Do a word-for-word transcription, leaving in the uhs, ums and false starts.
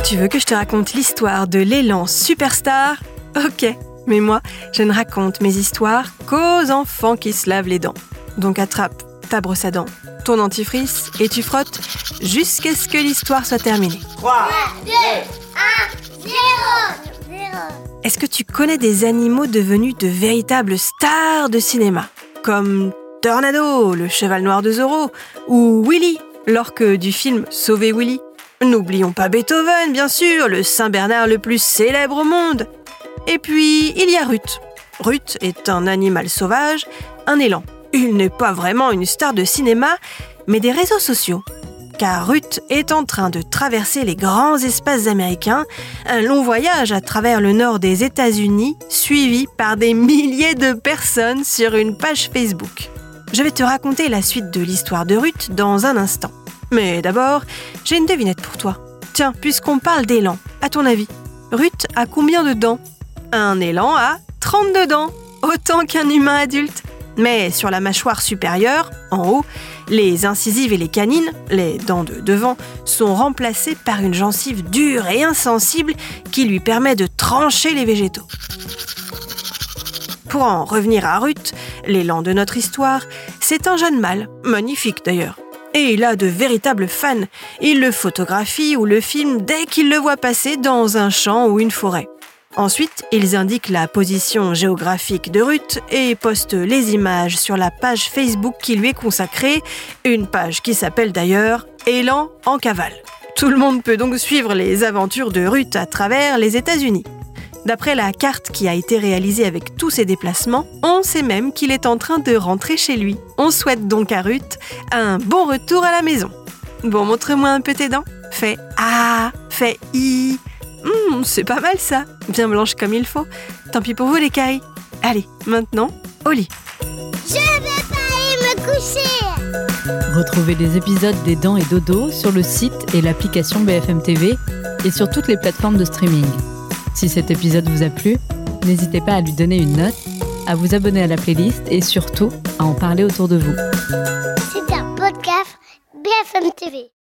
Tu veux que je te raconte l'histoire de l'élan superstar ? Ok, mais moi, je ne raconte mes histoires qu'aux enfants qui se lavent les dents. Donc attrape ta brosse à dents, ton dentifrice et tu frottes jusqu'à ce que l'histoire soit terminée. trois, deux, un, zéro. Est-ce que tu connais des animaux devenus de véritables stars de cinéma ? Comme Tornado, le cheval noir de Zorro, ou Willy, l'orque du film Sauver Willy. N'oublions pas Beethoven, bien sûr, le Saint-Bernard le plus célèbre au monde. Et puis, il y a Ruth. Ruth est un animal sauvage, un élan. Il n'est pas vraiment une star de cinéma, mais des réseaux sociaux. Car Ruth est en train de traverser les grands espaces américains, un long voyage à travers le nord des États-Unis, suivi par des milliers de personnes sur une page Facebook. Je vais te raconter la suite de l'histoire de Ruth dans un instant. Mais d'abord, j'ai une devinette pour toi. Tiens, puisqu'on parle d'élan, à ton avis, Ruth a combien de dents ? Un élan a trente-deux dents, autant qu'un humain adulte. Mais sur la mâchoire supérieure, en haut, les incisives et les canines, les dents de devant, sont remplacées par une gencive dure et insensible qui lui permet de trancher les végétaux. Pour en revenir à Ruth, l'élan de notre histoire, c'est un jeune mâle, magnifique d'ailleurs. Et il a de véritables fans. Il le photographie ou le filme dès qu'il le voit passer dans un champ ou une forêt. Ensuite, ils indiquent la position géographique de Ruth et postent les images sur la page Facebook qui lui est consacrée, une page qui s'appelle d'ailleurs « Élan en cavale ». Tout le monde peut donc suivre les aventures de Ruth à travers les États-Unis. D'après la carte qui a été réalisée avec tous ses déplacements, on sait même qu'il est en train de rentrer chez lui. On souhaite donc à Ruth un bon retour à la maison. Bon, montre-moi un peu tes dents. Fais A, fais I. Mmh, c'est pas mal ça, bien blanche comme il faut. Tant pis pour vous les cailles. Allez, maintenant, au lit. Je vais pas aller me coucher. Retrouvez les épisodes des Dents et Dodo sur le site et l'application B F M T V et sur toutes les plateformes de streaming. Si cet épisode vous a plu, n'hésitez pas à lui donner une note, à vous abonner à la playlist et surtout à en parler autour de vous. C'est un podcast B F M T V.